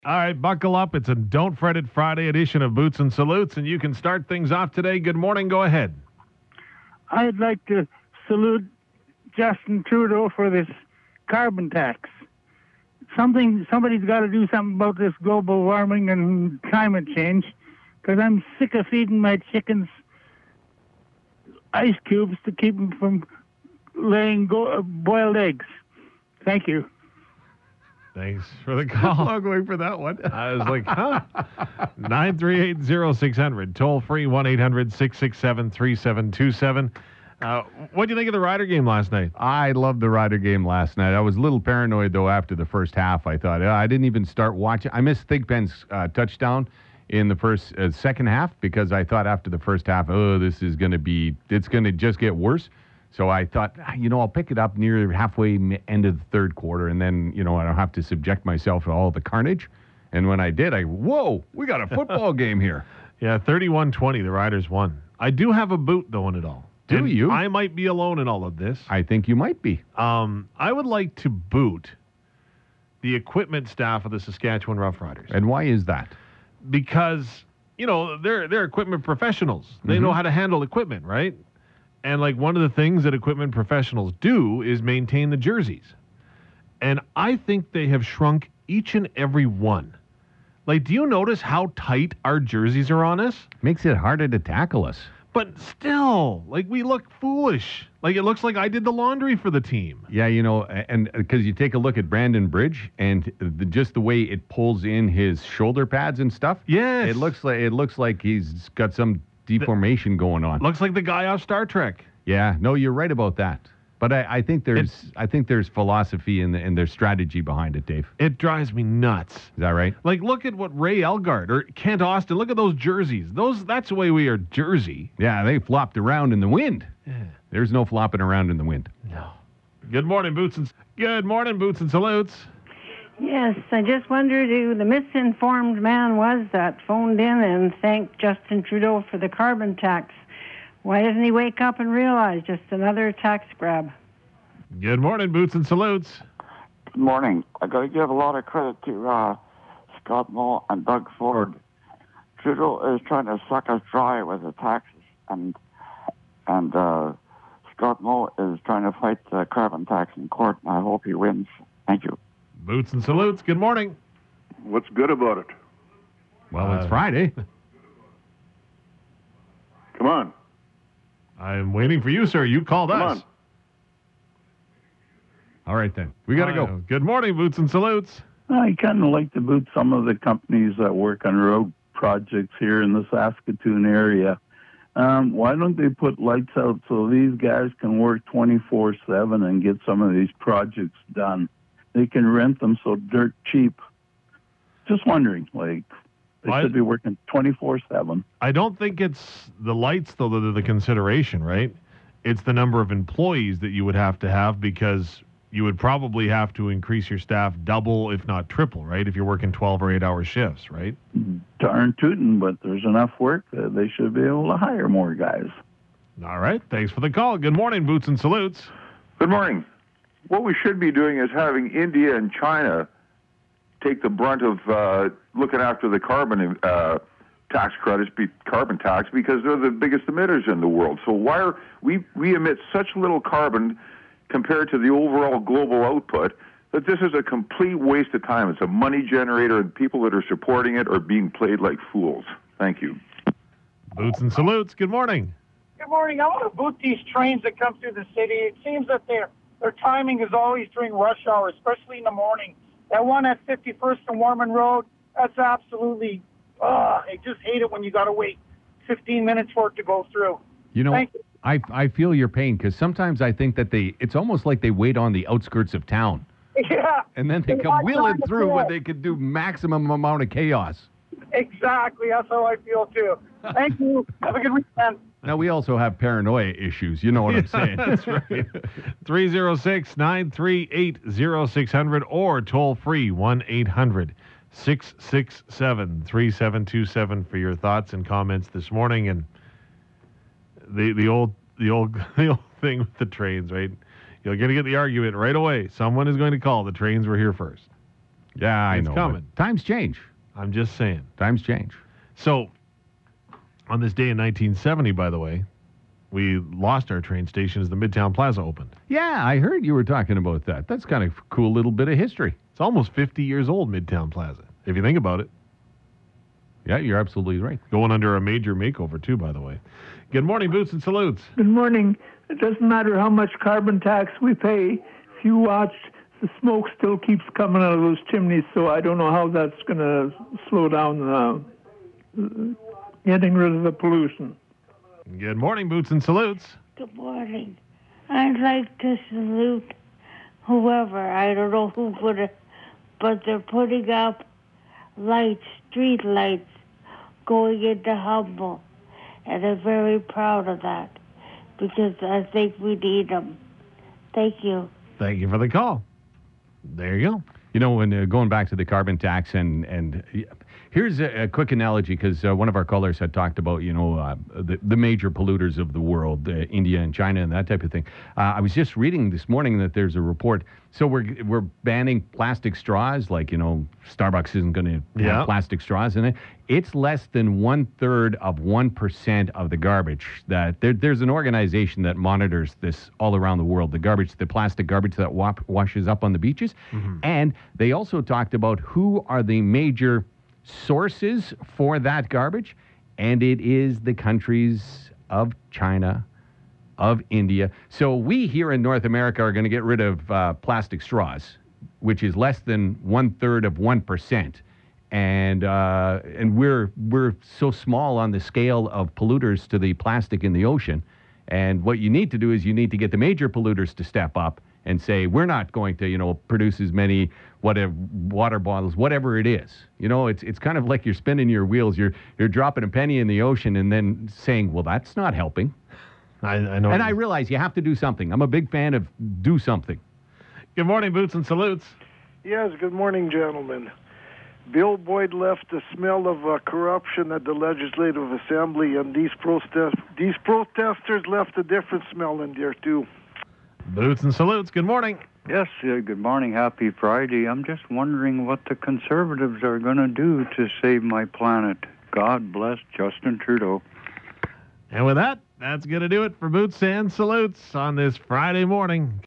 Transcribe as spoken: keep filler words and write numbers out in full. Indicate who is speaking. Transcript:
Speaker 1: All right, buckle up. It's a Don't Fret It Friday edition of Boots and Salutes, and you can start things off today. Good morning. Go ahead.
Speaker 2: I'd like to salute Justin Trudeau for this carbon tax. Something, somebody's got to do something about this global warming and climate change, because I'm sick of feeding my chickens ice cubes to keep them from laying go- uh, boiled eggs. Thank you.
Speaker 1: Thanks for the call.
Speaker 3: I'm going for that one.
Speaker 1: I was like, huh? nine three eight, oh six hundred. Toll free, one eight hundred, six six seven, three seven two seven. Uh, what do you think of the Rider game last night?
Speaker 3: I loved the Rider game last night. I was a little paranoid, though, after the first half. I thought, yeah, I didn't even start watching. I missed Thigpen's uh, touchdown in the first uh, second half because I thought after the first half, oh, this is going to be, it's going to just get worse. So I thought, you know, I'll pick it up near halfway end of the third quarter, and then, you know, I don't have to subject myself to all the carnage. And when I did, I, whoa, we got a football game here.
Speaker 1: Yeah, thirty-one twenty, the Riders won. I do have a boot, though, in it all.
Speaker 3: Do
Speaker 1: And
Speaker 3: you?
Speaker 1: I might be alone in all of this.
Speaker 3: I think you might be.
Speaker 1: Um, I would like to boot the equipment staff of the Saskatchewan Roughriders.
Speaker 3: And why is that?
Speaker 1: Because, you know, they're, they're equipment professionals. They
Speaker 3: Mm-hmm.
Speaker 1: know how to handle equipment, right? And, like, one of the things that equipment professionals do is maintain the jerseys. And I think they have shrunk each and every one. Like, do you notice how tight our jerseys are on us?
Speaker 3: Makes it harder to tackle us.
Speaker 1: But still, like, we look foolish. Like, it looks like I did the laundry for the team.
Speaker 3: Yeah, you know, and because you take a look at Brandon Bridge and the, just the way it pulls in his shoulder pads and stuff.
Speaker 1: Yes.
Speaker 3: It looks like it looks like he's got some deformation going on.
Speaker 1: Looks like the guy off Star Trek.
Speaker 3: Yeah, no, you're right about that. But I, I think there's
Speaker 1: It's-
Speaker 3: I think there's philosophy in the, in their strategy behind it, Dave.
Speaker 1: It drives me nuts.
Speaker 3: Is that right?
Speaker 1: Like, look at what Ray Elgard or Kent Austin, look at those jerseys. Those That's the way we are jersey.
Speaker 3: Yeah, they flopped around in the wind.
Speaker 1: Yeah.
Speaker 3: There's no flopping around in the wind.
Speaker 1: No. Good morning, Boots and Good morning, Boots and Salutes.
Speaker 4: Yes, I just wondered who the misinformed man was that phoned in and thanked Justin Trudeau for the carbon tax. Why doesn't he wake up and realize just another tax grab?
Speaker 1: Good morning, Boots and Salutes.
Speaker 5: Good morning. I got to give a lot of credit to uh, Scott Moe and Doug Ford. Trudeau is trying to suck us dry with the taxes, and and uh, Scott Moe is trying to fight the carbon tax in court, and I hope he wins. Thank you.
Speaker 1: Boots and Salutes, good morning.
Speaker 6: What's good about it?
Speaker 3: Well,
Speaker 1: Uh,
Speaker 3: it's Friday.
Speaker 6: Come on.
Speaker 1: I'm waiting for you, sir. You called
Speaker 6: Come
Speaker 1: us.
Speaker 6: on.
Speaker 3: All right, then. We got to
Speaker 1: Uh,
Speaker 3: go.
Speaker 1: Good morning, Boots and Salutes.
Speaker 2: I kind of like to boot some of the companies that work on road projects here in the Saskatoon area. Um, why don't they put lights out so these guys can work twenty-four seven and get some of these projects done? They can rent them so dirt cheap. Just wondering, like, they
Speaker 1: Why-
Speaker 2: should be working twenty-four seven.
Speaker 1: I don't think it's the lights, though, that are the consideration, right? It's the number of employees that you would have to have because you would probably have to increase your staff double, if not triple, right? If you're working twelve or eight hour shifts, right?
Speaker 2: Darn tootin', but there's enough work that they should be able to hire more guys.
Speaker 1: All right. Thanks for the call. Good morning, Boots and Salutes.
Speaker 6: Good morning. What we should be doing is having India and China take the brunt of uh, looking after the carbon uh, tax credits, be, carbon tax, because they're the biggest emitters in the world. So why are we we emit such little carbon compared to the overall global output that this is a complete waste of time. It's a money generator, and people that are supporting it are being played like fools. Thank you.
Speaker 1: Boots and Salutes. Good morning.
Speaker 7: Good morning. I want to boot these trains that come through the city. It seems that their their timing is always during rush hour, especially in the morning. That one at fifty-first and Warman Road, that's absolutely, uh, I just hate it when you got to wait fifteen minutes for it to go through.
Speaker 3: You know,
Speaker 7: Thank you.
Speaker 3: I I feel your pain because sometimes I think that they, it's almost like they wait on the outskirts of town.
Speaker 7: Yeah.
Speaker 3: And then they
Speaker 7: They're
Speaker 3: come
Speaker 7: not
Speaker 3: wheeling
Speaker 7: trying to
Speaker 3: through
Speaker 7: do
Speaker 3: when
Speaker 7: it.
Speaker 3: they could do maximum amount of chaos.
Speaker 7: Exactly. That's how I feel, too. Thank you. Have a good weekend.
Speaker 3: Now, we also have paranoia issues. You know what I'm saying?
Speaker 1: That's right. three oh six, nine three eight, oh six hundred or toll free one eight hundred, six six seven, three seven two seven for your thoughts and comments this morning. And the the old the old the old thing with the trains, right? You're going to get the argument right away. Someone is going to call. The trains were here first.
Speaker 3: Yeah, I
Speaker 1: It's
Speaker 3: know.
Speaker 1: coming.
Speaker 3: but Times change.
Speaker 1: I'm just saying.
Speaker 3: Times change.
Speaker 1: So, on this day in nineteen seventy, by the way, we lost our train station as the Midtown Plaza opened.
Speaker 3: Yeah, I heard you were talking about that. That's kind of a cool little bit of history.
Speaker 1: It's almost fifty years old, Midtown Plaza, if you think about it.
Speaker 3: Yeah, you're absolutely right.
Speaker 1: Going under a major makeover, too, by the way. Good morning, Boots and Salutes.
Speaker 8: Good morning. It doesn't matter how much carbon tax we pay. If you watch, the smoke still keeps coming out of those chimneys, so I don't know how that's going to slow down uh, getting rid of the pollution.
Speaker 1: Good morning, Boots and Salutes.
Speaker 9: Good morning. I'd like to salute whoever, I don't know who put it, but they're putting up lights, street lights, going into Humboldt. And I'm very proud of that because I think we need them. Thank you.
Speaker 1: Thank you for the call. There you go.
Speaker 3: You know, when uh, going back to the carbon tax, and and uh, here's a, a quick analogy because uh, one of our callers had talked about, you know, uh, the the major polluters of the world, uh, India and China and that type of thing. Uh, I was just reading this morning that there's a report. So we're we're banning plastic straws, like, you know, Starbucks isn't going to
Speaker 1: Yeah.
Speaker 3: have plastic straws in it. It's less than one third of one percent of the garbage that there, there's an organization that monitors this all around the world. The garbage, the plastic garbage that wa- washes up on the beaches, and they also talked about who are the major sources for that garbage, and it is the countries of China, of India. So we here in North America are going to get rid of uh, plastic straws, which is less than one third of one percent. And uh, and we're we're so small on the scale of polluters to the plastic in the ocean. And what you need to do is you need to get the major polluters to step up and say, we're not going to, you know, produce as many whatever water bottles, whatever it is. You know, it's it's kind of like you're spinning your wheels. You're you're dropping a penny in the ocean and then saying, well, that's not helping.
Speaker 1: I, I know.
Speaker 3: And I realize you have to do something. I'm a big fan of do something.
Speaker 1: Good morning, Boots and Salutes.
Speaker 10: Yes, good morning, gentlemen. Bill Boyd left a smell of uh, corruption at the Legislative Assembly, and these protest these protesters left a different smell in there, too.
Speaker 1: Boots and Salutes. Good morning.
Speaker 11: Yes, uh, good morning. Happy Friday. I'm just wondering what the Conservatives are going to do to save my planet. God bless Justin Trudeau.
Speaker 1: And with that, that's going to do it for Boots and Salutes on this Friday morning.